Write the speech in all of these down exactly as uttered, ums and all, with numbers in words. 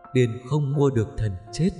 tiền không mua được thần chết.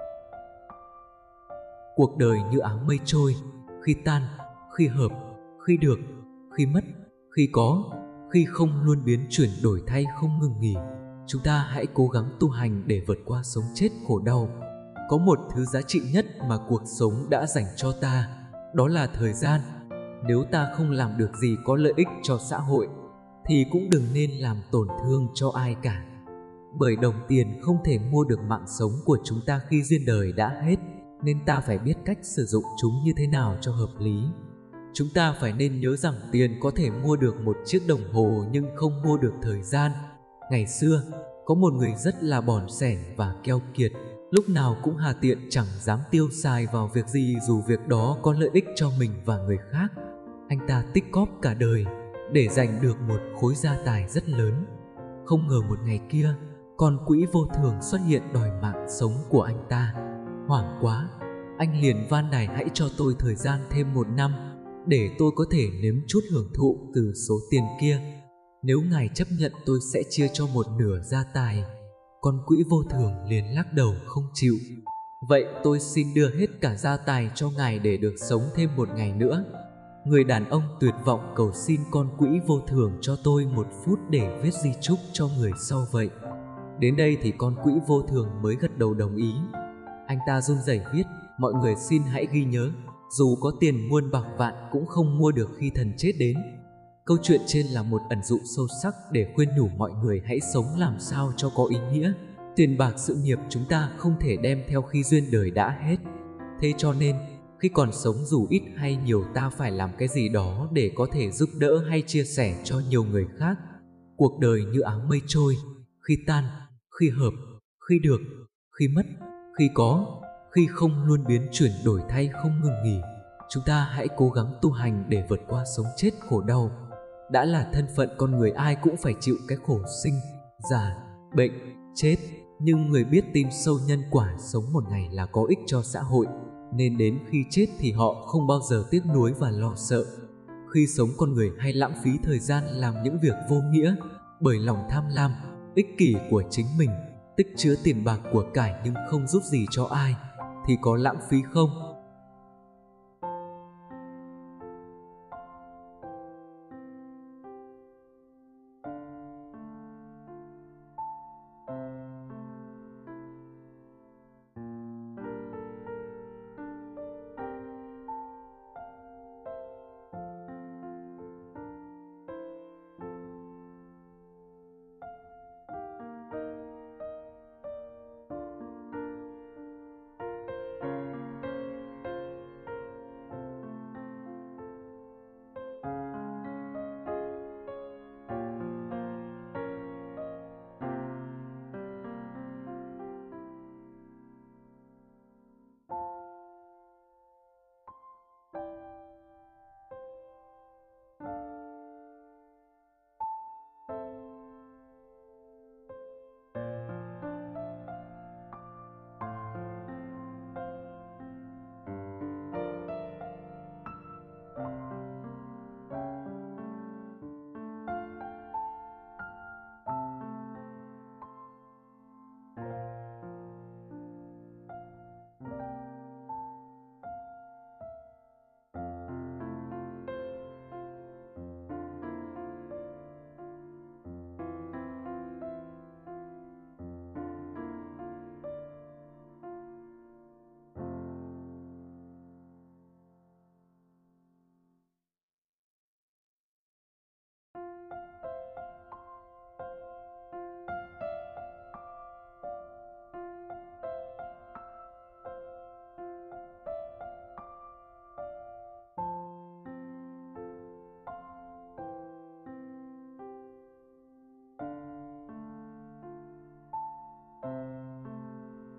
Cuộc đời như áng mây trôi, khi tan, khi hợp, khi được, khi mất, khi có, khi không luôn biến chuyển đổi thay không ngừng nghỉ. Chúng ta hãy cố gắng tu hành để vượt qua sống chết khổ đau. Có một thứ giá trị nhất mà cuộc sống đã dành cho ta, đó là thời gian. Nếu ta không làm được gì có lợi ích cho xã hội, thì cũng đừng nên làm tổn thương cho ai cả. Bởi đồng tiền không thể mua được mạng sống của chúng ta khi duyên đời đã hết, nên ta phải biết cách sử dụng chúng như thế nào cho hợp lý. Chúng ta phải nên nhớ rằng tiền có thể mua được một chiếc đồng hồ nhưng không mua được thời gian. Ngày xưa, có một người rất là bỏn sẻn và keo kiệt, lúc nào cũng hà tiện chẳng dám tiêu xài vào việc gì dù việc đó có lợi ích cho mình và người khác. Anh ta tích cóp cả đời để giành được một khối gia tài rất lớn. Không ngờ một ngày kia, con quỹ vô thường xuất hiện đòi mạng sống của anh ta. Hoảng quá, anh liền van nài hãy cho tôi thời gian thêm một năm để tôi có thể nếm chút hưởng thụ từ số tiền kia. Nếu ngài chấp nhận tôi sẽ chia cho một nửa gia tài. Con quỹ vô thường liền lắc đầu không chịu. Vậy tôi xin đưa hết cả gia tài cho ngài để được sống thêm một ngày nữa. Người đàn ông tuyệt vọng cầu xin con quỹ vô thường cho tôi một phút để viết di chúc cho người sau vậy. Đến đây thì con quỹ vô thường mới gật đầu đồng ý. Anh ta run rẩy viết: mọi người xin hãy ghi nhớ, dù có tiền muôn bạc vạn cũng không mua được khi thần chết đến. Câu chuyện trên là một ẩn dụ sâu sắc để khuyên nhủ mọi người hãy sống làm sao cho có ý nghĩa. Tiền bạc sự nghiệp chúng ta không thể đem theo khi duyên đời đã hết. Thế cho nên, khi còn sống dù ít hay nhiều ta phải làm cái gì đó để có thể giúp đỡ hay chia sẻ cho nhiều người khác. Cuộc đời như áng mây trôi, khi tan, khi hợp, khi được, khi mất, khi có, khi không luôn biến chuyển đổi thay không ngừng nghỉ. Chúng ta hãy cố gắng tu hành để vượt qua sống chết khổ đau. Đã là thân phận con người ai cũng phải chịu cái khổ sinh, già, bệnh, chết. Nhưng người biết tin sâu nhân quả sống một ngày là có ích cho xã hội, nên đến khi chết thì họ không bao giờ tiếc nuối và lo sợ. Khi sống con người hay lãng phí thời gian làm những việc vô nghĩa bởi lòng tham lam, ích kỷ của chính mình, tích chứa tiền bạc của cải nhưng không giúp gì cho ai, thì có lãng phí không?